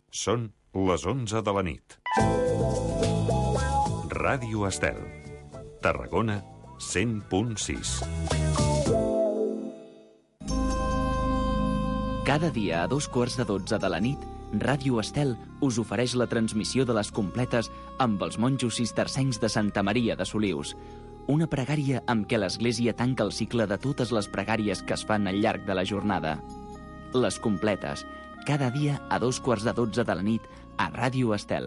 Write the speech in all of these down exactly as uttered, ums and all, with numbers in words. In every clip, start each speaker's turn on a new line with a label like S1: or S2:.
S1: Són les onze de la nit. Ràdio Estel. Tarragona, cent punt sis.
S2: Cada dia a dos quarts de dotze de la nit, Ràdio Estel us ofereix la transmissió de les completes amb els monjos cistercencs de Santa Maria de Solius. Una pregària amb què l'Església tanca el cicle de totes les pregàries que es fan al llarg de la jornada. Les completes, cada dia a dos quarts de dotze de la nit a Ràdio Estel.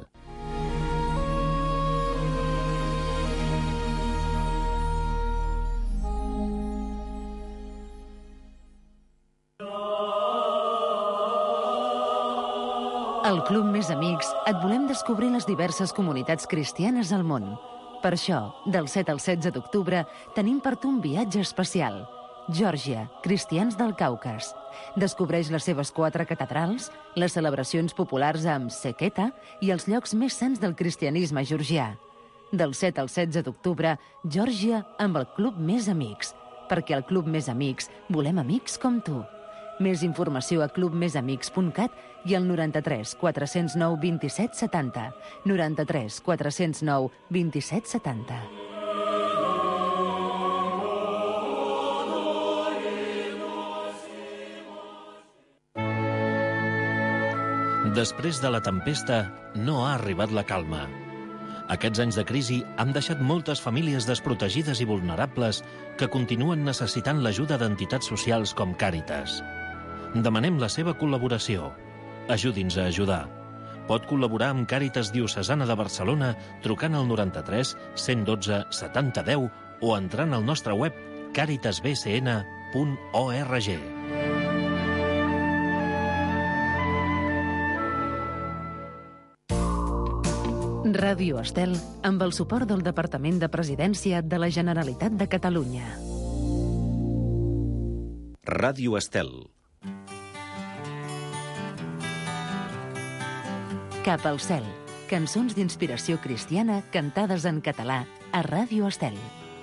S3: Al Club Més Amics et volem descobrir les diverses comunitats cristianes al món. Per això, del set al setze d'octubre, tenim per tu un viatge especial. Geòrgia, cristians del Caucas. Descobreix les seves quatre catedrals, les celebracions populars amb Seketa i els llocs més sants del cristianisme georgià. Del set al setze d'octubre, Geòrgia amb el Club Més Amics. Perquè al Club Més Amics volem amics com tu. Més informació a club més amics punt cat i al noranta-tres quatre-cents nou vint-i-set setanta. noranta-tres quatre-cents nou vint-i-set setanta.
S4: Després de la tempesta, no ha arribat la calma. Aquests anys de crisi han deixat moltes famílies desprotegides i vulnerables que continuen necessitant l'ajuda d'entitats socials com Càritas. Demanem la seva col·laboració. Ajudi'ns a ajudar. Pot col·laborar amb Càritas Diocesana de Barcelona trucant al noranta-tres cent dotze setanta deu o entrant al nostre web càritas b c n punt org.
S3: Ràdio Estel, amb el suport del Departament de Presidència de la Generalitat de Catalunya.
S1: Ràdio Estel.
S3: Cap al cel. Cançons d'inspiració cristiana cantades en català a Ràdio Estel.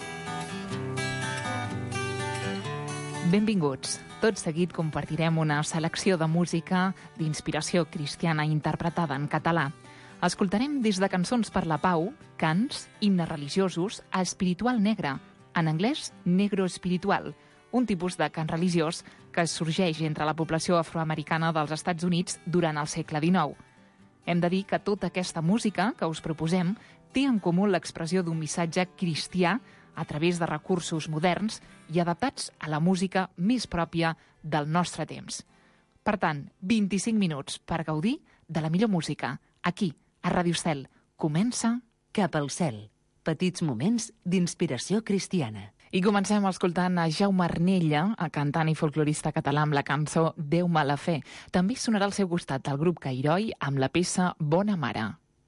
S5: Benvinguts. Tot seguit compartirem una selecció de música d'inspiració cristiana interpretada en català. Escoltarem des de Cançons per la Pau, cants, himnes religiosos a Espiritual Negre, en anglès Negro Espiritual, un tipus de cant religiós que sorgeix entre la població afroamericana dels Estats Units durant el segle dinou. Hem de dir que tota aquesta música que us proposem té en comú l'expressió d'un missatge cristià a través de recursos moderns i adaptats a la música més pròpia del nostre temps. Per tant, vint-i-cinc minuts per gaudir de la millor música, aquí, a Ràdio Estel. Comença
S3: Cap al cel. Petits moments d'inspiració cristiana.
S5: I comencem escoltant a Jaume Arnella, cantant i folclorista català, amb la cançó Déu-me la fe. També sonarà al seu costat el grup Cairoi amb la peça Bona Mare.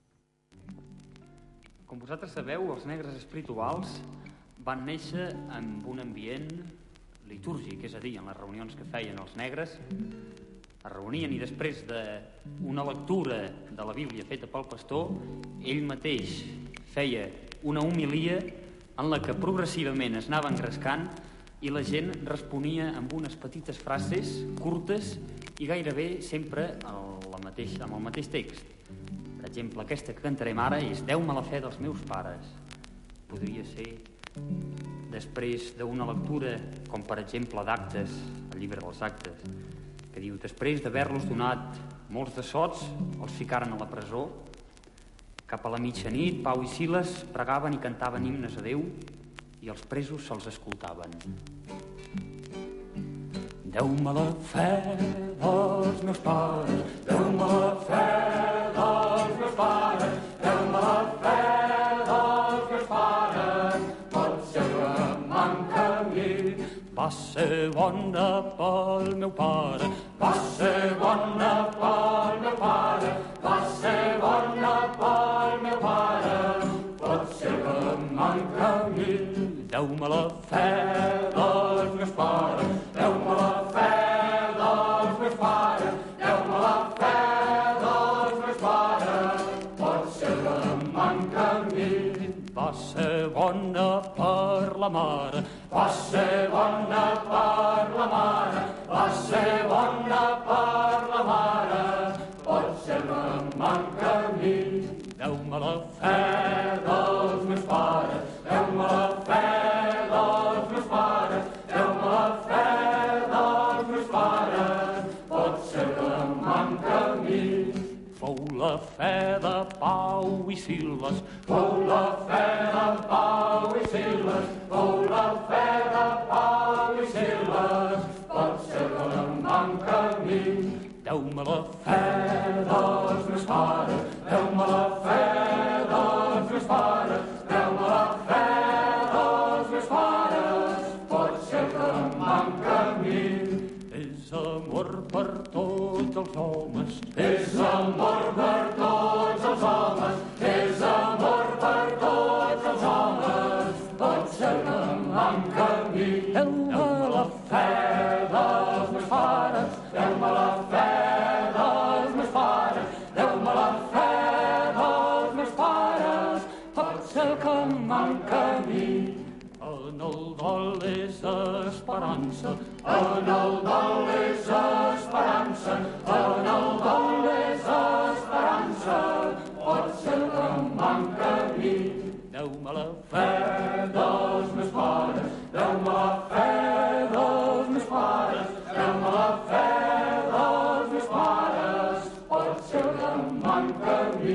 S6: Com vosaltres sabeu, els negres espirituals van néixer en un ambient litúrgic, és a dir, en les reunions que feien els negres, es reunien i després d'una lectura de la Bíblia feta pel pastor, ell mateix feia una homilia en la que progressivament es anava engrescant i la gent responia amb unes petites frases curtes i gairebé sempre amb el mateix, amb el mateix text. Per exemple, aquesta que cantarem ara és Déu-me la fe dels meus pares. Podria ser després d'una lectura, com per exemple d'Actes, el llibre dels Actes, que diu, després d'haver-los donat molts de sots, els ficaren a la presó. Cap a la mitjanit, Pau i Siles pregaven i cantaven himnes a Déu i els presos se'ls escoltaven. Déu-me la fe dels meus pares, Déu-me la fe dels meus pares, Déu-me la fe dels meus pares, pot ser que m'encamini. Va ser bona pel meu pare, va ser bona pel meu pare, va ser bona pel meu pare, pot ser que m'encamini. Déu-me la fe dels meus pares, Déu-me la fe dels meus pares, Déu-me la fe dels meus pares, pot ser que m'encamini. Va ser bona per la mare, va ser bona per la mare, va ser bona per la mare, pot ser que
S7: manca a mi. Deu-me la fe dels meus pares, deu-me la fe dels meus pares, deu-me la fe dels meus pares, pot ser que em manca a mi. Fou la fe de Pau i Siles, fou la fe de Pau i Siles, fou la fe de Pau i Siles, pot ser que em manca a mi. Deu-me la fe dels meus pares, deu-me la fe dels meus pares, deu-me la fe dels meus pares, pot ser que em manca a mi. És amor per tots els homes, és amor per tots els homes, és amor per tots els homes, pot ser que em manca a mi. Deu-me la fe dels meus pares, deu-me la fe dels meus pares, deu-me la fe dels meus pares, pot ser que em manca a mi. En el dol és esperança, en el dol és esperança, en el dol és esperança, pot ser que em manca a mi. Deu-me la fe dels meus pares, deu-me la fe dels meus pares, deu-me la fe dels meus pares, pot ser que em manca a mi.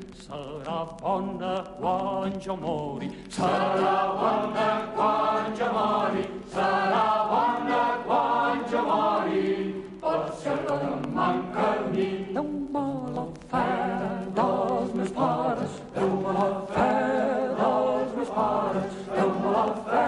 S7: Serà bona quan jo mori, serà bona quan jo mori, serà bona quan jo mori, pot ser que em manca a mi. Deu-me la fe dels meus pares, deu-me la fe dels meus pares, deu-me la fe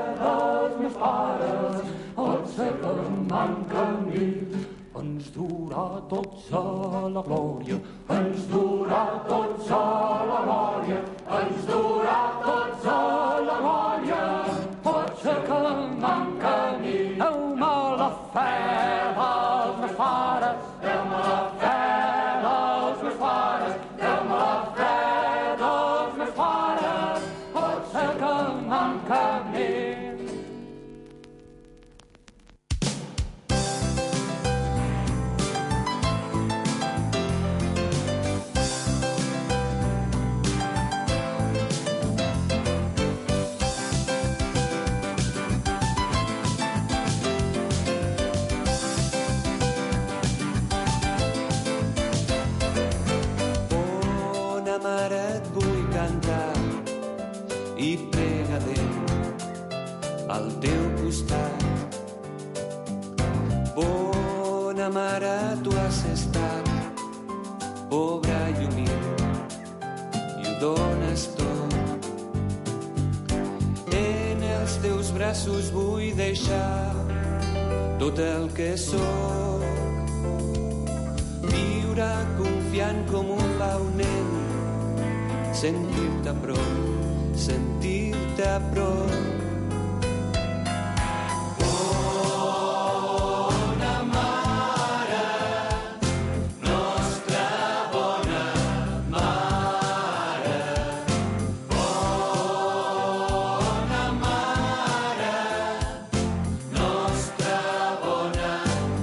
S7: dels meus pares, pot ser que em manca a mi. Ens durà tots a la glòria, ens durà tots a la glòria, ens durà tots a la glòria, pot ser que em manca a mi. Deu-me la fe dels meus pares, deu-me la fe dels meus pares, deu-me la fe dels meus pares, pot ser que em manca a mi.
S8: I prega Déu al teu costat. Bona mare, tu has estat pobra i humil i ho dones tot. En els teus braços vull deixar tot el que sóc, viure confiant com un blau nen, sentir-te a prop, sentir-te a prop. Bona mare, nostra bona mare, bona mare, nostra bona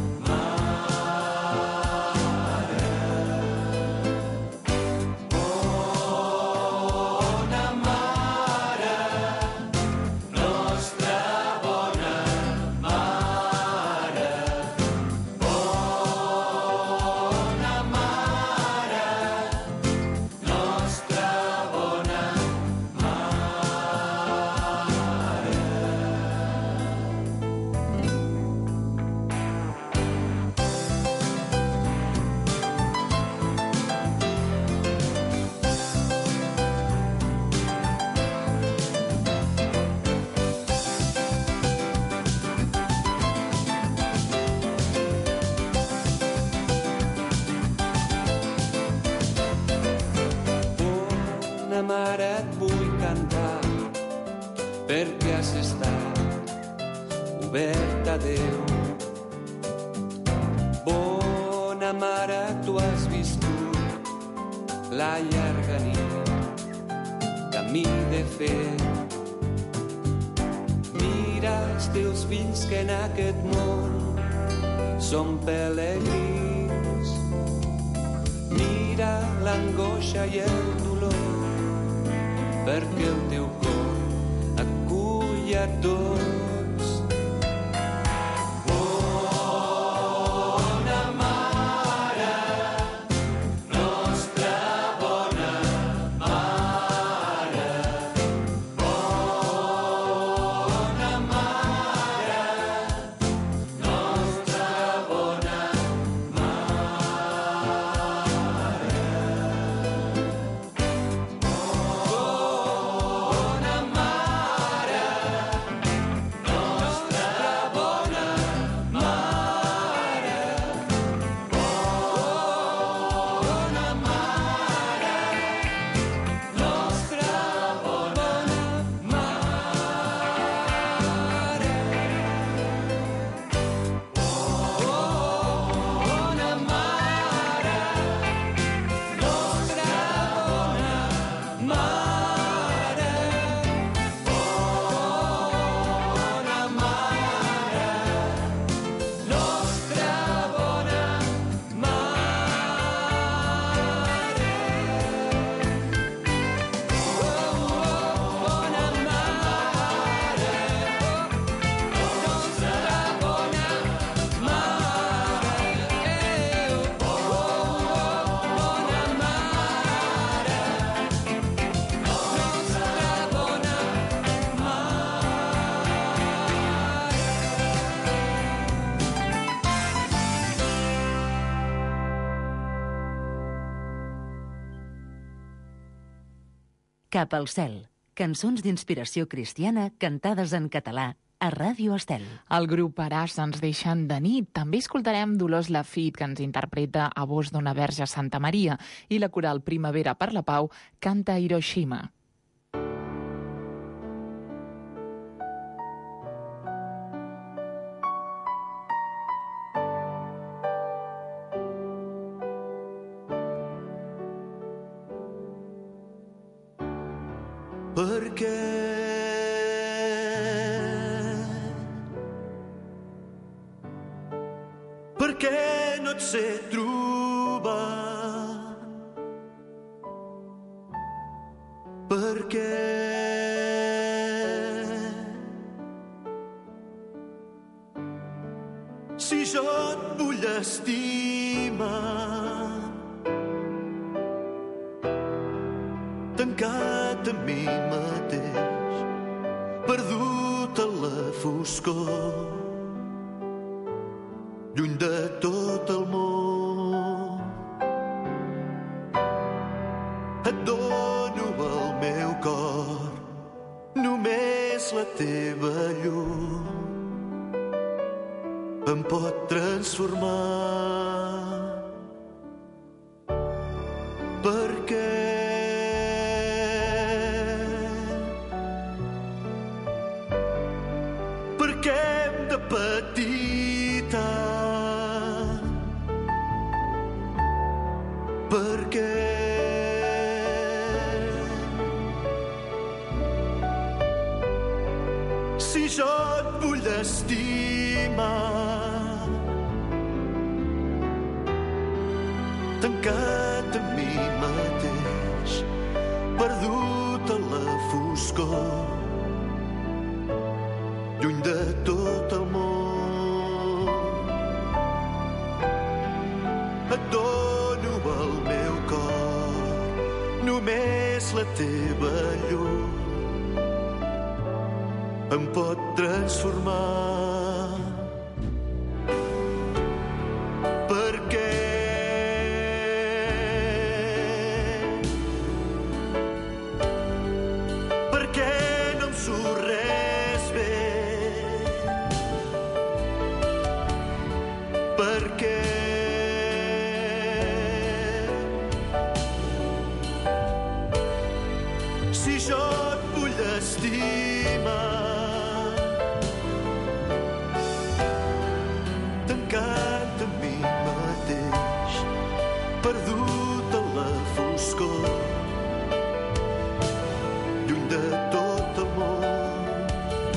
S8: mare. Bona mare, nostra bona mare, bona mare, nostra bona Bona mare, et vull cantar, perquè has estat oberta a Déu. Bona mare, tu has viscut la llarga nit, camí de fer. Mira els teus fills que en aquest món són pelegrins. Mira l'angoixa i el dolor, perquè el teu cor acull a tots.
S3: Cap al cel. Cançons d'inspiració cristiana cantades en català a Ràdio Estel.
S5: El grup Aràs ens deixen de nit. També escoltarem Dolors Lafit, que ens interpreta A voz d'una verge a Santa Maria, i la coral Primavera per la Pau canta Hiroshima.
S8: Per què? Per què no et sé trobar? Per què? Si jo et vull estimar, tancat a mi mateix, perdut a la foscor, lluny de tot el món. Et dono el meu cor, només la teva llum em pot transformar. Perquè petita, perquè si jo et vull estimar, tancat en mi mateix, perdut a la foscor, lluny de tot el món. Et dono el meu cor, només la teva llum em pot transformar. Perquè perquè no em surt res bé. Perquè si jo et vull estimar, tancat en mi mateix, perdut a la foscor, lluny de tot el món.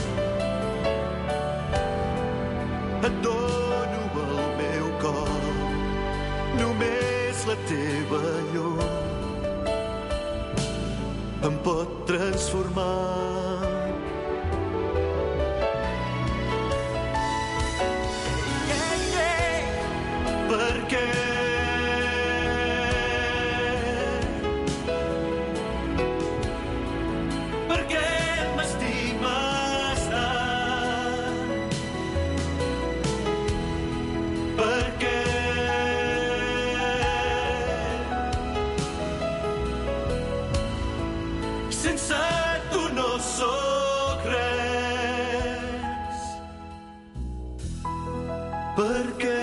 S8: Et dono el meu cor, només la teva llum
S9: em pot transformar. Yeah, yeah. Per què? Per què m'estimes tant? Per què? Sense tu no sóc res. Per què?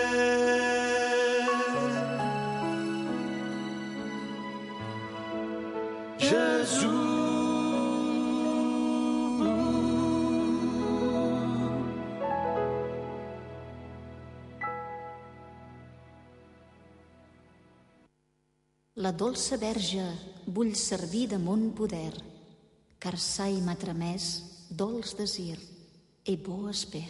S10: La dolça verge vull servir de mon poder, car s'ha i m'ha tramès dolç desir e bo esper.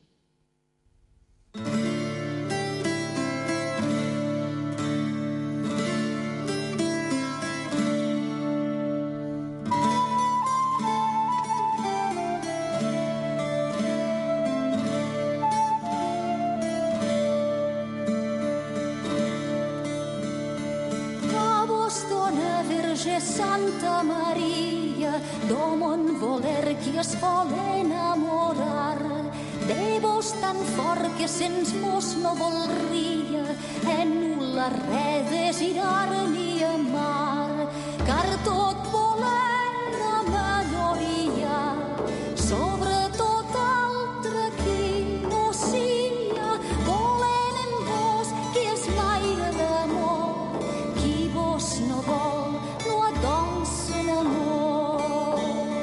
S11: Santa Maria, do mon voler qui es vol enamorar, de vos tan fort que sens mos no volria, e nulla re desirar ni amar, car tot volem la majoria, sobretot altre qui no sia, volem en vos qui és l'aire d'amor, qui vos no vol doncs un amor.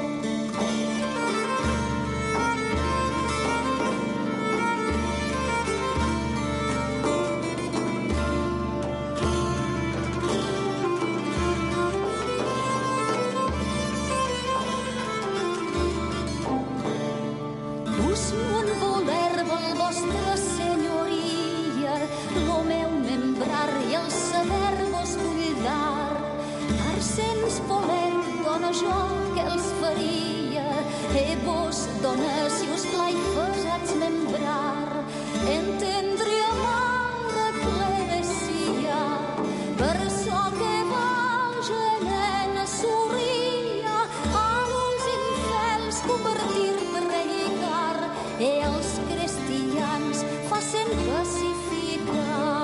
S11: Us mon voler vol vostra senyoria, lo meu membrar i el saber vos vull dar, sens voler dona jo que els faria, e vos dona si us plai fesats membrar, entendre amar clevesia, per so que vagen en sorria, a los infels convertir predicar, e els cristians facen pacificar.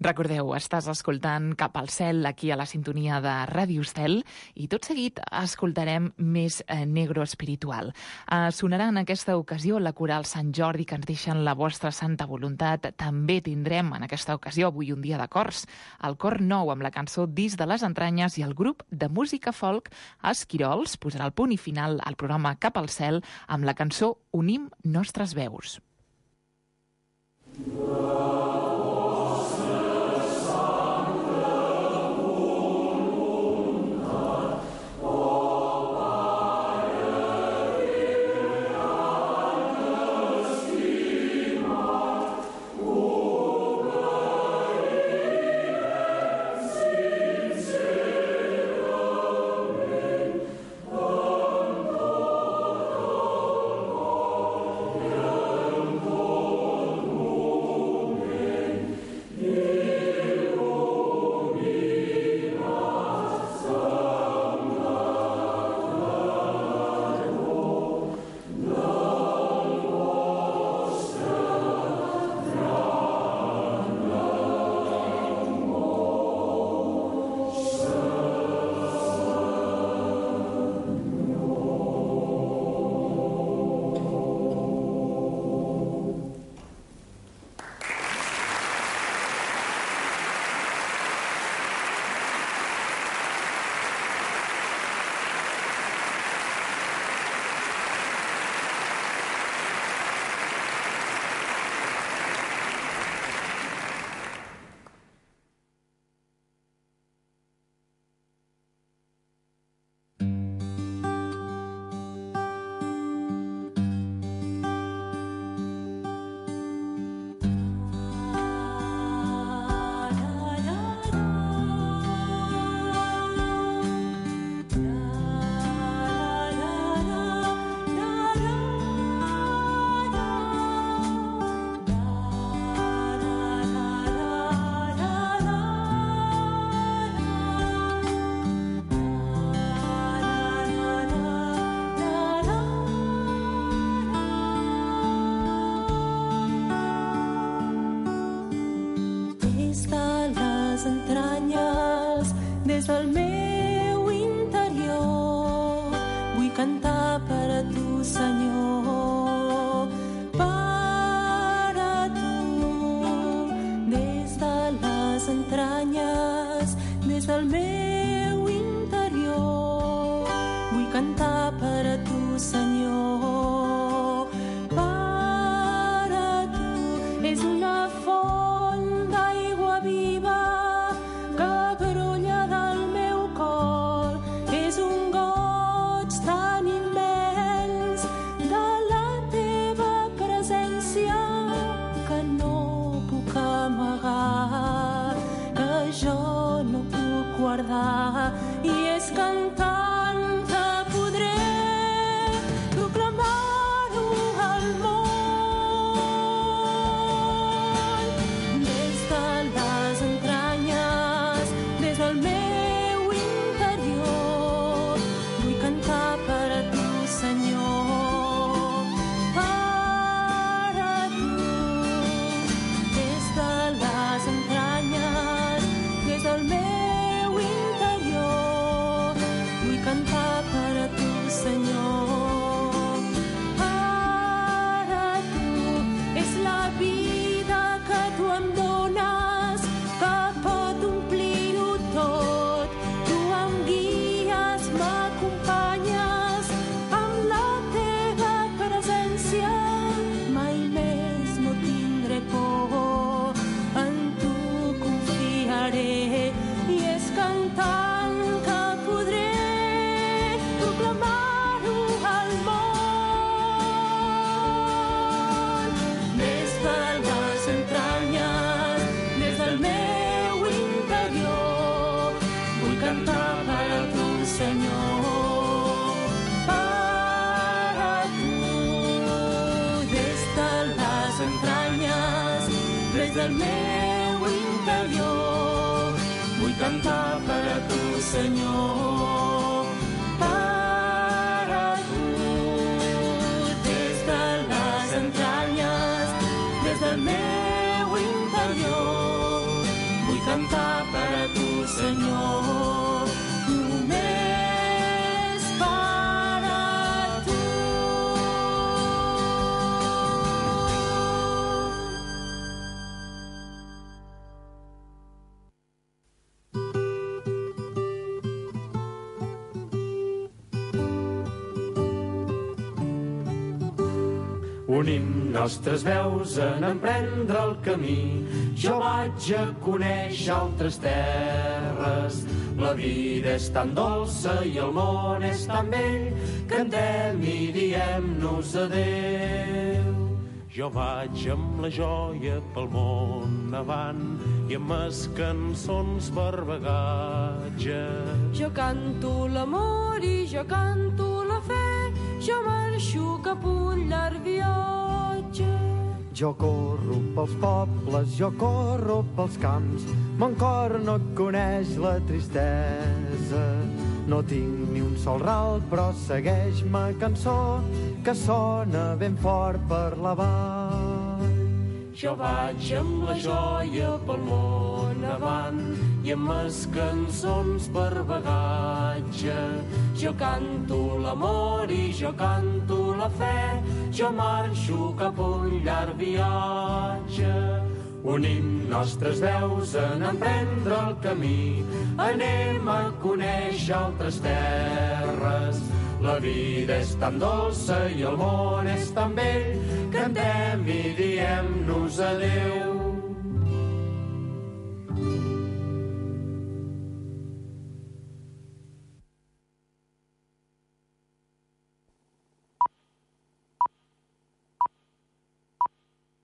S5: Recordeu, estàs escoltant Cap al cel aquí a la sintonia de Ràdio Estel i tot seguit escoltarem més eh, negro espiritual. Eh, sonarà en aquesta ocasió la coral Sant Jordi que ens deixen la vostra santa voluntat. També tindrem en aquesta ocasió avui un dia de cors, el cor nou amb la cançó Dis de les entranyes i el grup de música folk Esquirols posarà el punt i final al programa Cap al cel amb la cançó Unim nostres veus.
S12: Des del meu interior vull cantar per a tu, Senyor, per a tu. Des de les entranyes, des del meu interior vull cantar per a tu, Senyor, per a tu. És una font d'aigua viva que brolla del meu cor, és un goig tan immens de la teva presència que no puc amagar, que jo no puc guardar, i és cantant que podré proclamar-ho al món. Des de les entranyes, des del meu interior vull cantar per a tu, Senyor, per a tu. Des de les entranyes, des del meu interior vull cantar per a tu, Senyor, per a tu. És la vida que tu em dones, que pot omplir-ho tot. Tu em guies, m'acompanyes amb la teva presència. Mai més no tindré por, en tu confiaré, i és cantant que podré proclamar-ho al món. Des de les entranyes, des del meu interior vull cantar per a tu, Senyor, per a tu. Des de les entranyes, des del meu interior vull cantar per a tu, Senyor, per a tu. Des de les entranyes, des del meu interior vull cantar per a tu, Senyor, només per a tu.
S9: Unim nostres veus en emprendre el camí. Jo vaig a conèixer altres terres. La vida és tan dolça i el món és tan bell. Cantem i diem-nos adéu.
S13: Jo vaig amb la joia pel món avant i amb les cançons per bagatge.
S12: Jo canto l'amor i jo canto la fe, jo marxo cap un llarg viatge.
S14: Jo corro pels pobles, jo corro pels camps, mon cor no coneix la tristesa. No tinc ni un sol ral, però segueix-me cançó, que sona ben fort per la vall.
S13: Jo vaig amb la joia pel món avant i amb les cançons per bagatge.
S12: Jo canto l'amor i jo canto la fe, jo marxo cap un llarg viatge.
S9: Unim nostres veus en emprendre el camí. Anem a conèixer altres terres. La vida és tan dolça i el món és tan bell. Cantem i diem-nos adéu.